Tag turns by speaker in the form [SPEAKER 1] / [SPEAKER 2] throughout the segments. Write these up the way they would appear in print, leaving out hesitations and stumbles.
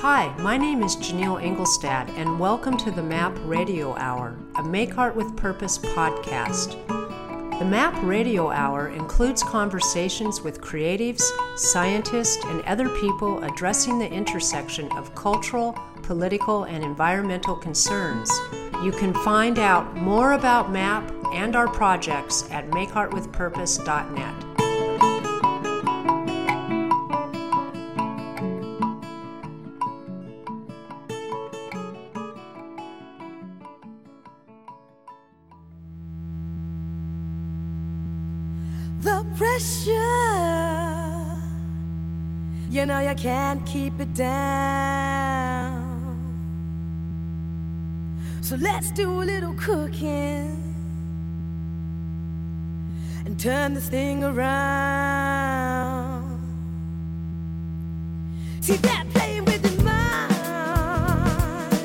[SPEAKER 1] Hi, my name is Janelle Engelstad, and welcome to the MAP Radio Hour, a Make Art with Purpose podcast. The MAP Radio Hour includes conversations with creatives, scientists, and other people addressing the intersection of cultural, political, and environmental concerns. You can find out more about MAP and our projects at makeartwithpurpose.net.
[SPEAKER 2] The pressure, you know you can't keep it down. So let's do a little cooking and turn this thing around. See that playing with your mind,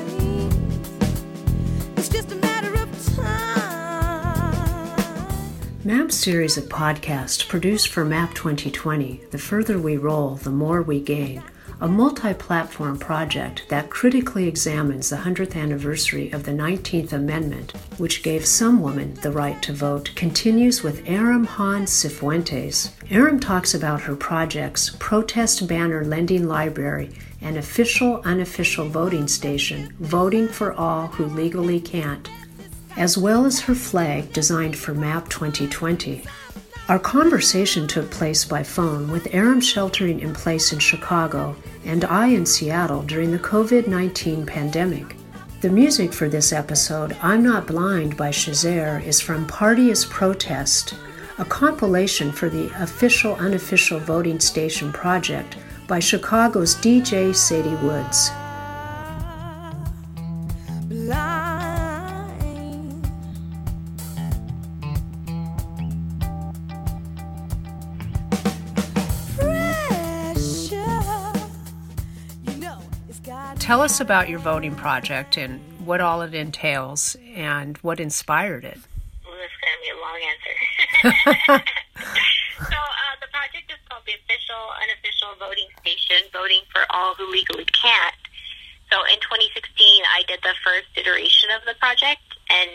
[SPEAKER 2] it's just a matter of time.
[SPEAKER 1] MAP series of podcasts produced for MAP 2020, The Further We Roll, the More We Gain, a multi-platform project that critically examines the 100th anniversary of the 19th Amendment, which gave some women the right to vote, continues with Aram Han Cifuentes. Aram talks about her projects, Protest Banner Lending Library, and Official-Unofficial Voting Station, Voting for All Who Legally Can't, as well as her flag designed for MAP 2020. Our conversation took place by phone, with Aram sheltering in place in Chicago and I in Seattle during the COVID-19 pandemic. The music for this episode, I'm Not Blind by Shazer, is from Party is Protest, a compilation for the Official-Unofficial Voting Station project by Chicago's DJ Sadie Woods. Tell us about your voting project and what all it entails and what inspired it.
[SPEAKER 3] Well, this is going to be a long answer. So the project is called the Official-Unofficial Voting Station, Voting for All Who Legally Can't. So in 2016, I did the first iteration of the project, and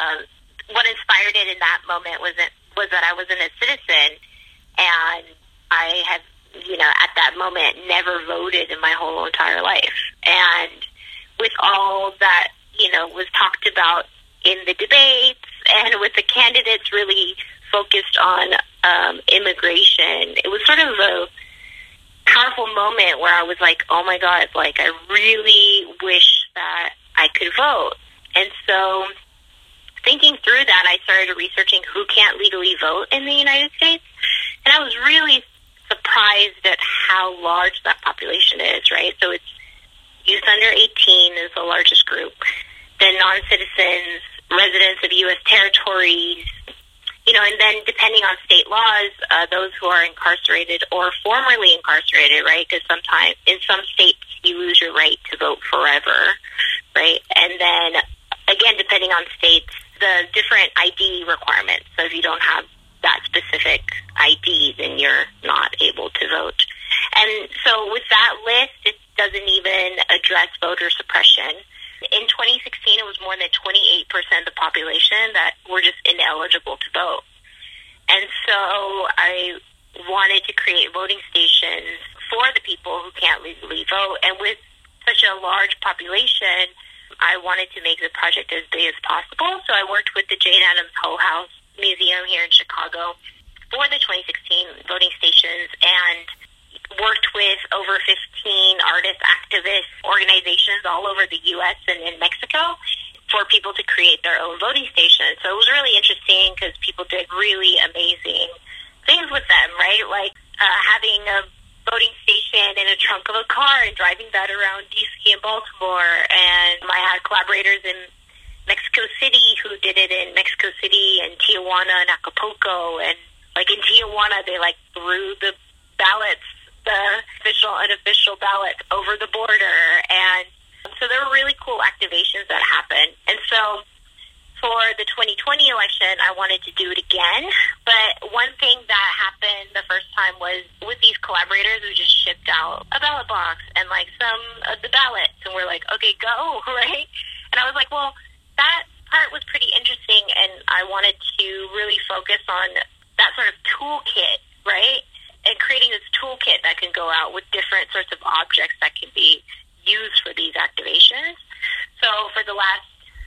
[SPEAKER 3] what inspired it in that moment was that I wasn't a citizen, and I had, at that moment, never voted in my whole entire life. And with all that, was talked about in the debates and with the candidates really focused on immigration, it was sort of a powerful moment where I was like, oh my God, I really wish that I could vote. And so thinking through that, I started researching who can't legally vote in the United States. And I was really surprised at how large that population is, right? So it's youth under 18 is the largest group, then non-citizens, residents of U.S. territories, and then depending on state laws, those who are incarcerated or formerly incarcerated, right? Because sometimes in some states you lose your right to vote forever, right? And then, again, depending on states, the different ID requirements. So if you don't have that specific ID, then you're not able to vote. And so with that list, it doesn't even address voter suppression. In 2016, it was more than 28% of the population that were just ineligible to vote. And so I wanted to create voting stations for the people who can't legally vote. And with such a large population, I wanted to make the project as big as possible. So I worked with the Jane Addams Hull House Museum here in Chicago for the 2016 voting stations, and worked with over 15 artists, activists, organizations all over the U.S. and in Mexico for people to create their own voting stations. So it was really interesting because people did really amazing things with them, right? Like having a voting station in a trunk of a car and driving that around D.C. and Baltimore. And I had collaborators in Mexico City who did it in Mexico City and Tijuana and Acapulco. And in Tijuana, they threw the ballots, the official and unofficial ballots, over the border. And so there were really cool activations that happened. And so for the 2020 election, I wanted to do it again. But one thing that happened the first time was with these collaborators, we just shipped out a ballot box and like some of the ballots. And we're like, okay, go, right? And I was like, well, that part was pretty interesting. And I wanted to really focus on that sort of toolkit, right? And creating this toolkit that can go out with different sorts of objects that can be used for these activations. So for the last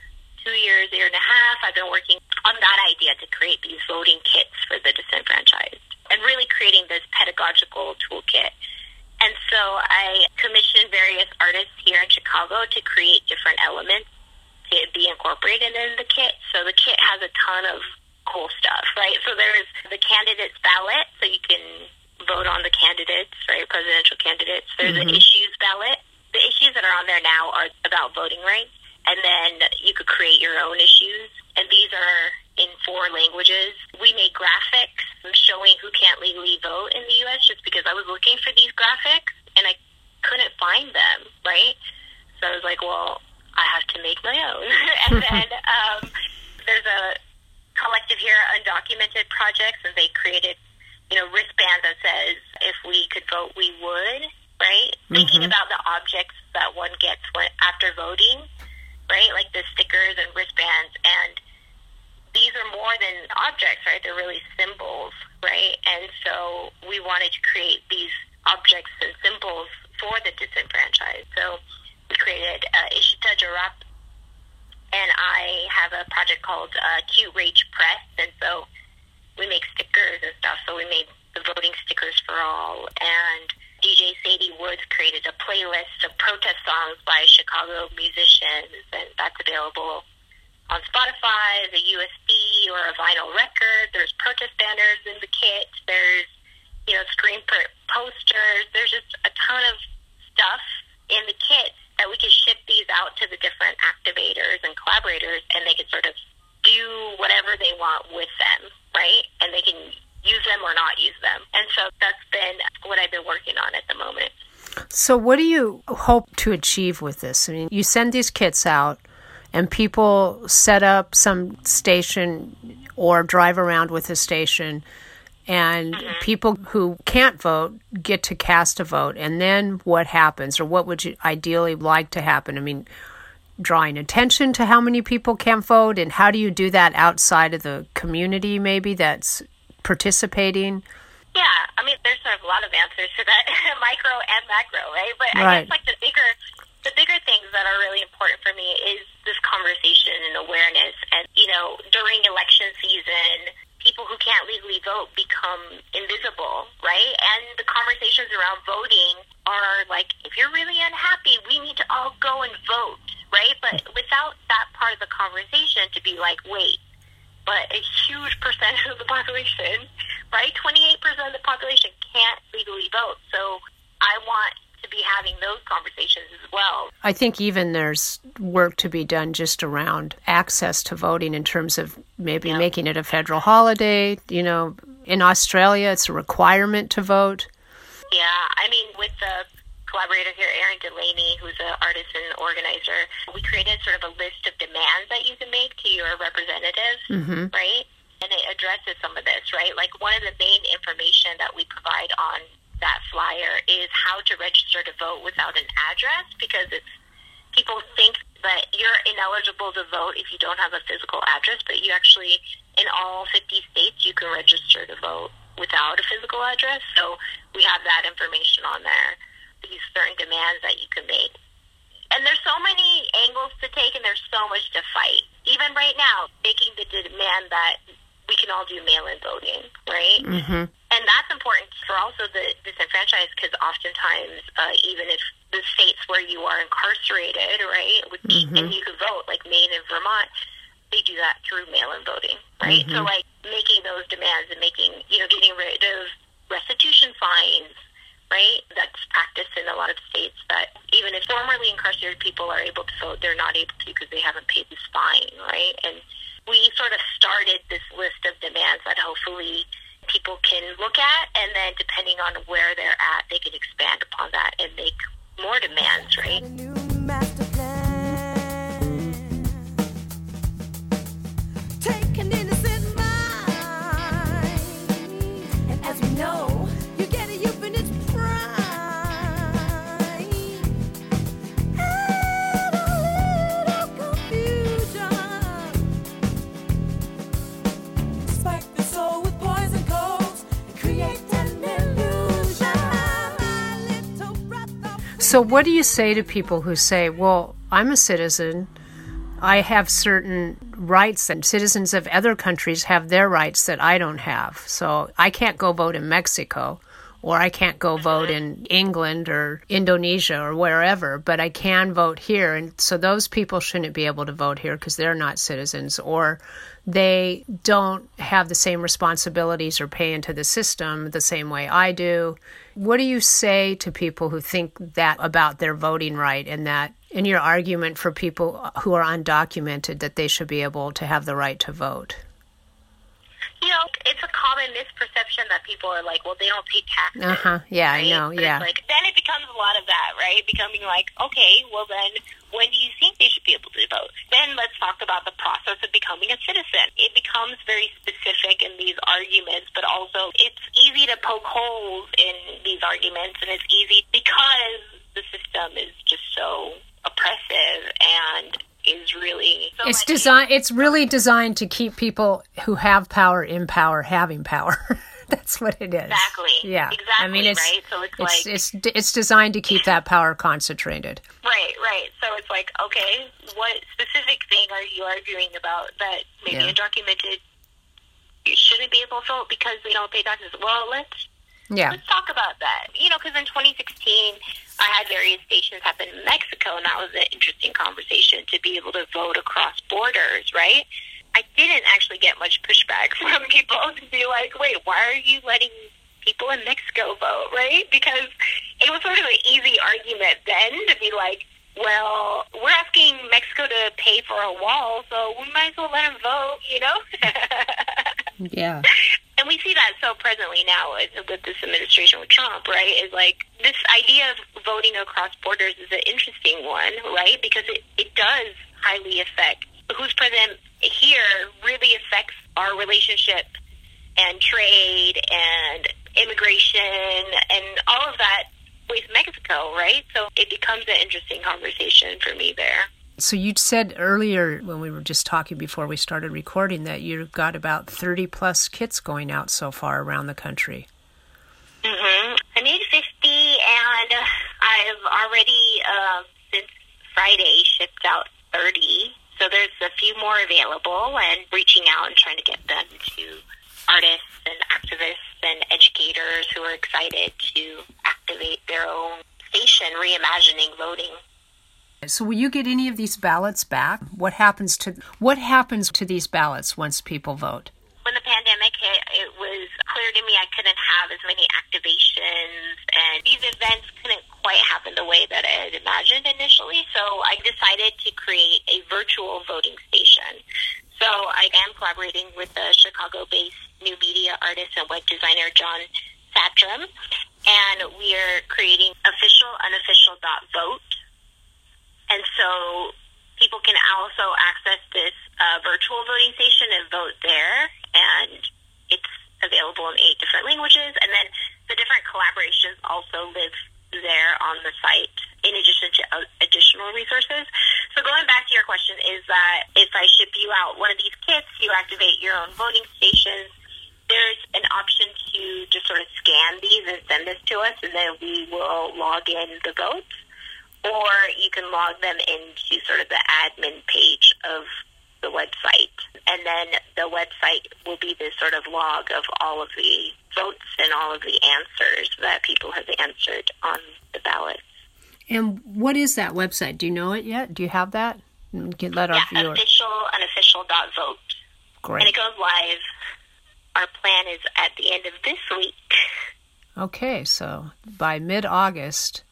[SPEAKER 3] 2 years, year and a half, I've been working on that idea to create these voting kits for the disenfranchised and really creating this pedagogical toolkit. And so I commissioned various artists here in Chicago to create different elements to be incorporated in the kit. So the kit has a ton of cool stuff, right? So there's the candidates ballot, so you can vote on the candidates, right, presidential candidates. There's an issues ballot. The issues that are on there now are about voting rights. And then you could create your own issues. And these are in 4 languages. We made graphics showing who can't legally vote in the U.S. just because I was looking for these graphics and I couldn't find them, right? So I was like, well, I have to make my own. And then there's a collective here, Undocumented Projects, and they created, wristband that says, if we could vote, we would, right? Thinking about the objects that one gets after voting, right? Like the stickers and wristbands. And these are more than objects, right? They're really symbols, right? And so we wanted to create these objects and symbols for the disenfranchised. So we created Ishita Jarap, and I have a project called Cute Rage Press. And so we make stickers and stuff. So we made the voting stickers for all. And DJ Sadie Woods created a playlist of protest songs by Chicago musicians, and that's available on Spotify, the USB, or a vinyl record. There's protest banners in the kit. There's, screen posters. There's just a ton of stuff in the kit that we can ship these out to the different activators and collaborators, and they can sort of do whatever they want with them, right? And they can use them or not use them. And so that's been what I've been working on at the moment.
[SPEAKER 1] So what do you hope to achieve with this? I mean, you send these kits out and people set up some station or drive around with a station, and people who can't vote get to cast a vote. And then what happens, or what would you ideally like to happen? I mean, drawing attention to how many people can't vote, and how do you do that outside of the community maybe that's participating?
[SPEAKER 3] Yeah, I mean, there's sort of a lot of answers to that, micro and macro, right? But I guess like the bigger things that are really important for me is this conversation and awareness. And, during election season, people who can't legally vote become invisible, right? And the conversations around voting are like, if you're really unhappy, we need to all go and vote, right? But without that part of the conversation to be like, wait, but a huge percentage of the population, right, 28% of the population can't legally vote. So I want to be having those conversations as well.
[SPEAKER 1] I think even there's work to be done just around access to voting in terms of maybe making it a federal holiday. In Australia, it's a requirement to vote.
[SPEAKER 3] Yeah, I mean, with the collaborator here, Aaron Delaney, who's an artist and organizer, we created sort of a list of demands that you can make to your representatives, right? And it addresses some of this, right? Like one of the main information that we provide on that flyer is how to register to vote without an address, because people think that you're ineligible to vote if you don't have a physical address, but you actually, in all 50 states, you can register to vote without a physical address. So we have that information on there, these certain demands that you can make. And there's so many angles to take, and there's so much to fight. Even right now, making the demand that we can all do mail-in voting, right? And that's important for also the disenfranchised, because oftentimes, even if the states where you are incarcerated, right, and you could vote, like Maine and Vermont, they do that through mail-in voting, right? So, like, making those demands and getting rid of restitution fines, right? That's practiced in a lot of states, that even if formerly incarcerated people are able to vote, they're not able to because they haven't paid this fine, right? And we sort of started this list of demands that hopefully people can look at, and then depending on where they're at, they can expand upon that and make more demands, right?
[SPEAKER 1] So what do you say to people who say, well, I'm a citizen, I have certain rights, and citizens of other countries have their rights that I don't have. So I can't go vote in Mexico, or I can't go vote in England or Indonesia or wherever, but I can vote here. And so those people shouldn't be able to vote here because they're not citizens, or they don't have the same responsibilities or pay into the system the same way I do. What do you say to people who think that about their voting right, and that in your argument for people who are undocumented that they should be able to have the right to vote?
[SPEAKER 3] You know, it's a common misperception that people are like, well, they don't pay taxes.
[SPEAKER 1] Yeah,
[SPEAKER 3] right?
[SPEAKER 1] I know,
[SPEAKER 3] But
[SPEAKER 1] yeah.
[SPEAKER 3] it's like, then it becomes a lot of that, right? Becoming like, okay, well then, when do you think they should be able to vote? Then let's talk about the process of becoming a citizen. It becomes very specific in these arguments, but also it's easy to poke holes in these arguments, and it's easy because the system is just so oppressive and is really so
[SPEAKER 1] it's really designed to keep people who have power in power having power. That's what it is.
[SPEAKER 3] Exactly.
[SPEAKER 1] Yeah.
[SPEAKER 3] Exactly.
[SPEAKER 1] I mean,
[SPEAKER 3] it's
[SPEAKER 1] designed to keep that power concentrated.
[SPEAKER 3] Right. So it's like, okay, what specific thing are you arguing about that maybe undocumented you shouldn't be able to vote because they don't pay taxes? Well, let's talk about that. You know, because in 2016, I had various stations happen in Mexico, and that was an interesting conversation to be able to vote across borders, right? I didn't actually get much pushback from people to be like, wait, why are you letting people in Mexico vote, right? Because it was sort of an easy argument then to be like, well, we're asking Mexico to pay for a wall, so we might as well let them vote, you know?
[SPEAKER 1] Yeah.
[SPEAKER 3] And we see that so presently now with this administration with Trump, right? Is like this idea of voting across borders is an interesting one, right? Because it does highly affect who's president here, really affects our relationship and trade and immigration and all of that with Mexico, right? So it becomes an interesting conversation for me there.
[SPEAKER 1] So you said earlier when we were just talking before we started recording that you've got about 30 plus kits going out so far around the country.
[SPEAKER 3] Mm-hmm. I need 50, and I've already, since Friday, shipped out 30. So there's a few more available, and reaching out and trying to get them to artists and activists and educators who are excited to activate their own station, reimagining voting.
[SPEAKER 1] So will you get any of these ballots back? What happens to these ballots once people vote?
[SPEAKER 3] When the pandemic hit, it was clear to me I couldn't have as many activations, and these events couldn't quite happen the way that I had imagined initially. So I decided to create a virtual voting station. So I am collaborating with the Chicago-based new media artist and web designer John Satram, and we are creating official-unofficial.vote. And so people can also access this virtual voting station and vote there. And it's available in 8 different languages. And then the different collaborations also live there on the site in addition to additional resources. So going back to your question is that if I ship you out one of these kits, you activate your own voting stations. There's an option to just sort of scan these and send this to us, and then we will log in the votes. Or you can log them into sort of the admin page of the website. And then the website will be this sort of log of all of the votes and all of the answers that people have answered on the ballot.
[SPEAKER 1] And what is that website? Do you know it yet? Do you have that? Let our viewers.
[SPEAKER 3] Unofficial.vote.
[SPEAKER 1] Great.
[SPEAKER 3] And it goes live. Our plan is at the end of this week.
[SPEAKER 1] Okay, so by mid-August,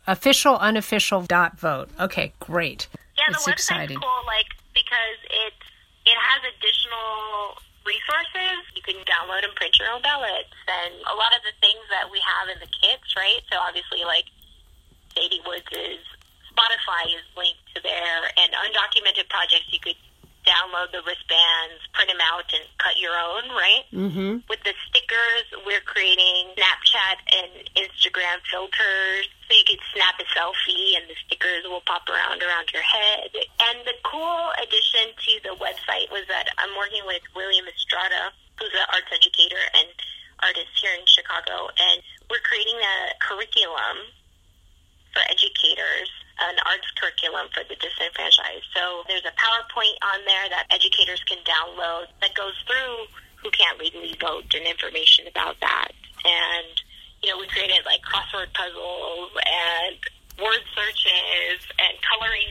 [SPEAKER 1] official-unofficial.vote. Okay, great.
[SPEAKER 3] Yeah,
[SPEAKER 1] it's
[SPEAKER 3] the website's
[SPEAKER 1] exciting.
[SPEAKER 3] Cool, because it has additional resources. You can download and print your own ballots, and a lot of the things that we have in the kits, right? So obviously, like Sadie Woods' Spotify is linked to there, and undocumented projects you could download the wristbands, print them out, and cut your own, right?
[SPEAKER 1] Mm-hmm.
[SPEAKER 3] With the stickers, we're creating Snapchat and Instagram filters, so you can snap a selfie and the stickers will pop around your head. And the cool addition to the website was that I'm working with William Estrada, who's an arts educator and artist here in Chicago, and we're creating a curriculum for educators, an arts curriculum for the disenfranchised. So there's a PowerPoint on there that educators can download that goes through who can't legally vote and information about that. And, we created like crossword puzzles and word searches and coloring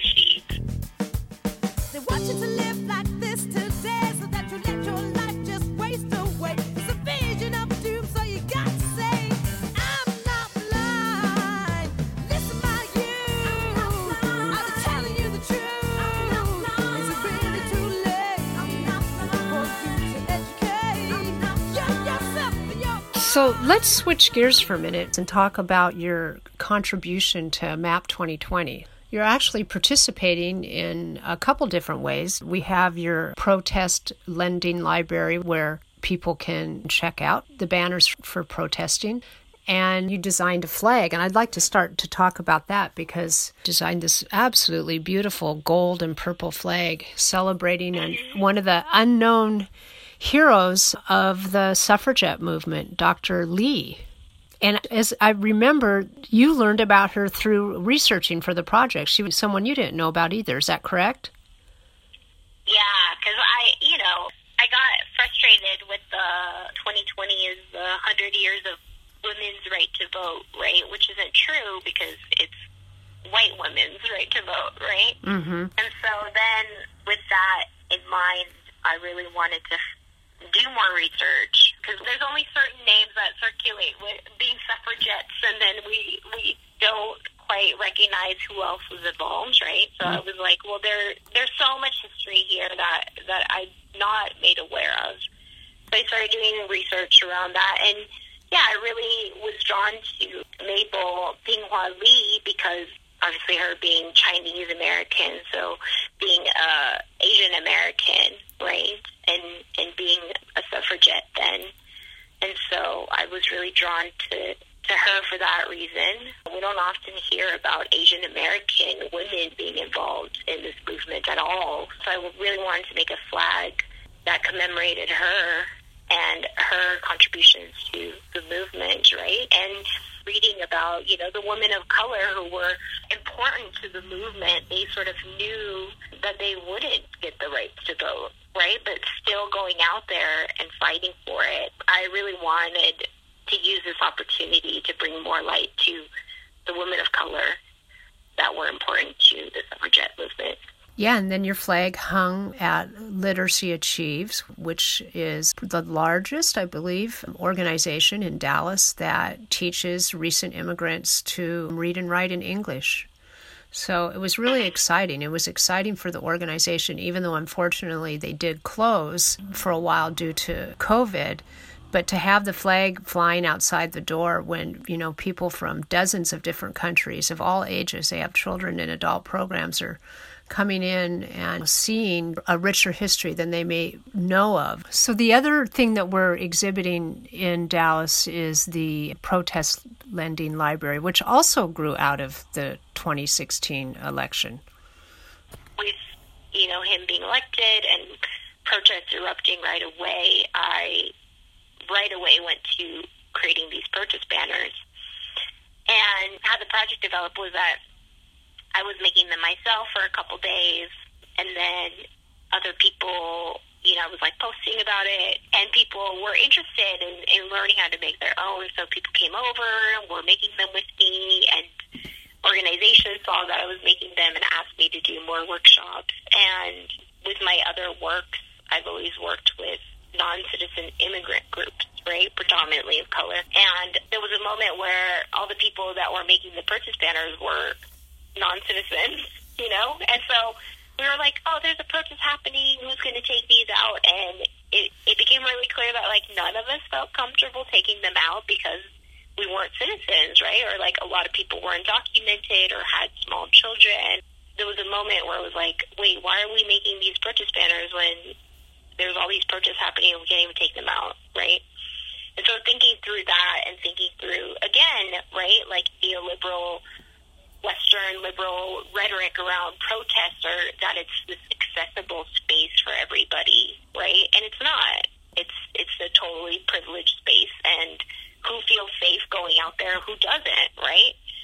[SPEAKER 3] sheets.
[SPEAKER 2] They want you to live like this today so that you let your life just waste away. It's a vision of doom, so you got to say, I'm not blind. Listen, my youth, I'll be telling you the truth. Is it really too late for you to educate yourself and your...
[SPEAKER 1] So let's switch gears for a minute and talk about your contribution to MAP 2020. You're actually participating in a couple different ways. We have your protest lending library where people can check out the banners for protesting. And you designed a flag. And I'd like to start to talk about that because you designed this absolutely beautiful gold and purple flag celebrating one of the unknown heroes of the suffragette movement, Dr. Lee. And as I remember, you learned about her through researching for the project. She was someone you didn't know about either. Is that correct?
[SPEAKER 3] Yeah, because I got frustrated with the 2020 is the 100 years of women's right to vote, right? Which isn't true because it's white women's right to vote, right?
[SPEAKER 1] Mm-hmm.
[SPEAKER 3] And so then with that in mind, I really wanted to do more research because there's only certain names that circulate with being suffragettes, and then we don't quite recognize who else was involved, right? So I was like, well, there's so much history here that I'm not made aware of. So I started doing research around that, and yeah, I really was drawn to Mabel Pinghua Lee because obviously her being Chinese American, so being Asian American, right? And being a suffragette then. And so I was really drawn to her for that reason. We don't often hear about Asian American women being involved in this movement at all. So I really wanted to make a flag that commemorated her and her contributions to the movement, right? And reading about, the women of color who were important to the movement, they sort of knew that they wouldn't get the rights to vote, right? But still going out there and fighting for it. I really wanted to use this opportunity to bring more light to the women of color that were important to the suffragette movement.
[SPEAKER 1] Yeah, and then your flag hung at Literacy Achieves, which is the largest, I believe, organization in Dallas that teaches recent immigrants to read and write in English. So it was really exciting. It was exciting for the organization, even though unfortunately they did close for a while due to COVID. But to have the flag flying outside the door when, people from dozens of different countries of all ages, they have children and adult programs, are coming in and seeing a richer history than they may know of. So the other thing that we're exhibiting in Dallas is the protest lending library, which also grew out of the 2016 election.
[SPEAKER 3] With, him being elected and protests erupting right away, I right away went to creating these protest banners. And how the project developed was that I was making them myself for a couple days, and then other people, I was like posting about it, and people were interested in learning how to make their own. So people came over and were making them with me, and organizations saw that I was making them and asked me to do more workshops. And with my other works, I've always worked with non-citizen immigrant groups, right, predominantly of color. And there was a moment where all the people that were making the protest banners were non-citizens, and so we were like, oh, there's a protest happening, who's going to take these out? And it became really clear that none of us felt comfortable taking them out because we weren't citizens, right? Or a lot of people weren't documented or had small children. There was a moment where it was like, wait, why are we making these protest banners when there's all these protests happening and we can't even take them out, right? And so thinking through that and thinking through, again, right, neoliberal Western liberal rhetoric around protests, or that it's this accessible space for everybody, right? And it's not. It's a totally privileged space, and who feels safe going out there, who doesn't, right?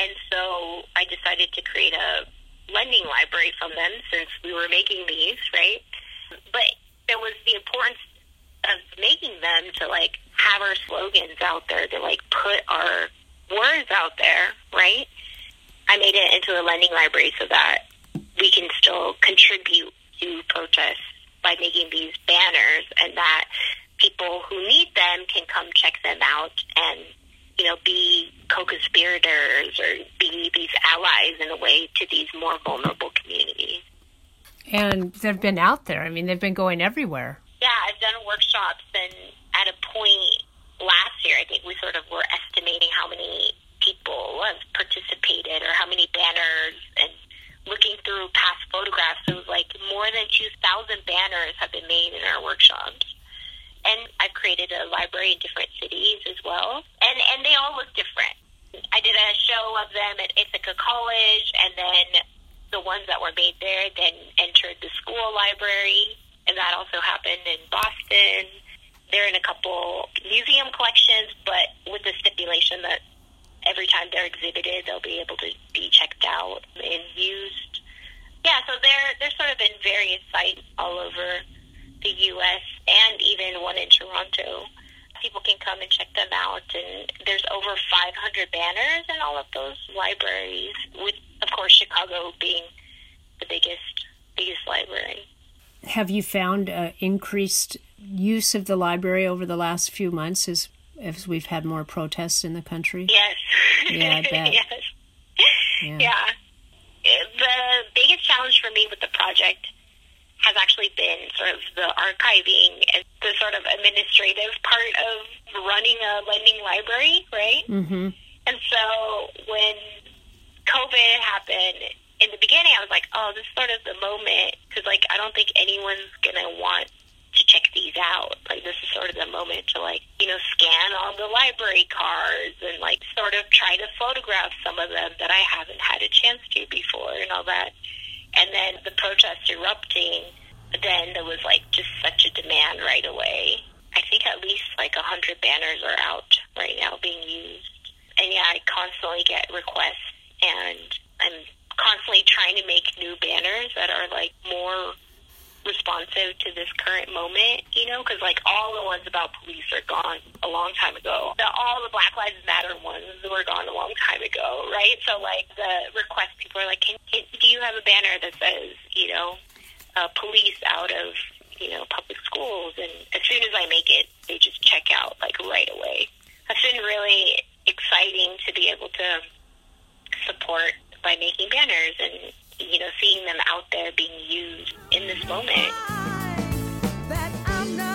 [SPEAKER 3] And so I decided to create a lending library from them since we were making these, right? But there was the importance of making them to, like, have our slogans out there, to, like, put our words out there, right? I made it into a lending library so that we can still contribute to protests by making these banners, and that people who need them can come check them out and, you know, be co-conspirators or be these allies in a way to these more vulnerable communities.
[SPEAKER 1] And they've been out there. I mean, they've been going everywhere.
[SPEAKER 3] Yeah, I've done workshops, and at a point last year, I think we sort of were estimating how many people have participated or how many banners, and looking through past photographs, it was like more than 2,000 banners have been made in our workshops. And I've created a library in different cities as well. And they all look different. I did a show of them at Ithaca College, and then the ones that were made there then entered the school library, and that also happened in Boston. They're in a couple museum collections, but with the stipulation that every time they're exhibited, they'll be able to be checked out and used. Yeah, so they're sort of in various sites all over the U.S. and even one in Toronto. People can come and check them out, and there's over 500 banners in all of those libraries, with, of course, Chicago being the biggest library.
[SPEAKER 1] Have you found increased use of the library over the last few months as we've had more protests in the country?
[SPEAKER 3] Yes.
[SPEAKER 1] Yeah, I bet.
[SPEAKER 3] Yes.
[SPEAKER 1] Yeah.
[SPEAKER 3] The biggest challenge for me with the project has actually been sort of the archiving and the sort of administrative part of running a lending library, right?
[SPEAKER 1] Mm-hmm.
[SPEAKER 3] And so when COVID happened, in the beginning I was like, oh, this is sort of the moment, because, like, I don't think anyone's going to want to check these out. Like, this is sort of the moment to, like, you know, scan all the library cards and, like, sort of try to photograph some of them that I haven't had a chance to before and all that. And then the protests erupting, then there was, like, just such a demand right away. I think at least, like, 100 banners are out right now being used. And, yeah, I constantly get requests, and I'm constantly trying to make new banners that are, like, more responsive to this current moment, you know, because, like, all the ones about police are gone a long time ago. All the Black Lives Matter ones were gone a long time ago, right? So, like, the request, people are like, do you have a banner that says, you know, police out of, you know, public schools? And as soon as I make it, they just check out, like, right away. It's been really exciting to be able to support by making banners and, you know, seeing them out there being used in this moment.
[SPEAKER 2] That I'm not.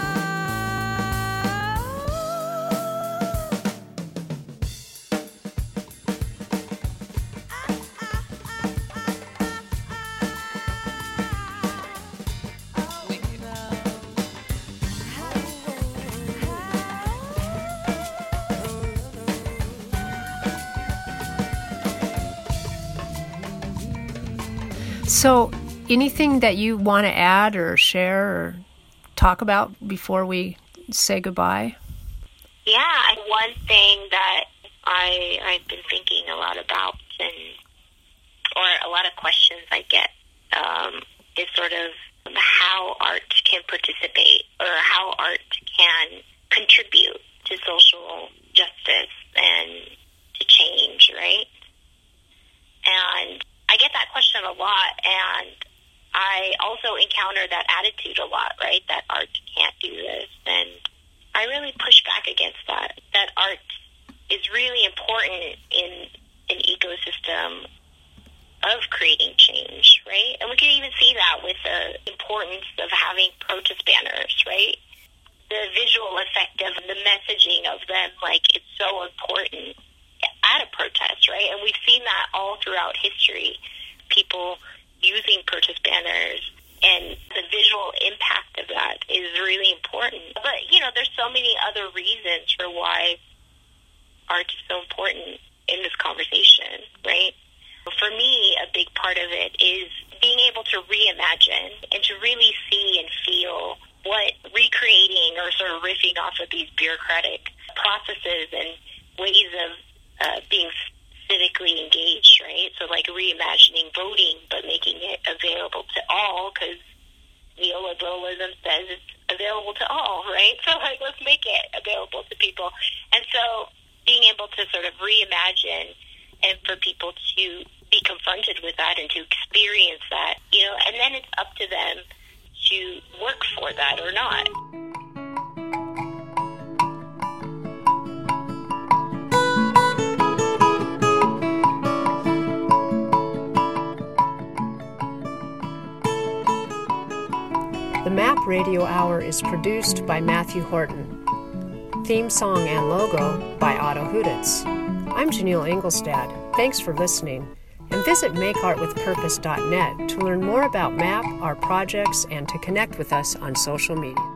[SPEAKER 1] So, anything that you want to add or share or talk about before we say goodbye?
[SPEAKER 3] Yeah, one thing that I've been thinking a lot about, or a lot of questions I get, is sort of how art can participate, or how art can contribute to social justice and to change, right? And I get that question a lot, and I also encounter that attitude a lot, right, that art can't do this. And I really push back against that art is really important in an ecosystem of creating change, right? And we can even see that with the importance of having protest banners, right? The visual effect of the messaging of them, like, it's so important at a protest, right? And we've seen that all throughout history, people using protest banners, and the visual impact of that is really important. But, you know, there's so many other reasons for why art is so important in this conversation, right? For me, a big part of it is being able to reimagine and to really see and feel what recreating or sort of riffing off of these bureaucratic processes and ways of being civically engaged, right? So like reimagining voting, but making it available to all, because neoliberalism says it's available to all, right? So like, let's make it available to people. And so being able to sort of reimagine and for people to be confronted with that and to experience that, and then it's up to them to work for that or not.
[SPEAKER 1] The MAP Radio Hour is produced by Matthew Horton. Theme song and logo by Otto Huditz. I'm Janelle Engelstad. Thanks for listening. And visit makeartwithpurpose.net to learn more about MAP, our projects, and to connect with us on social media.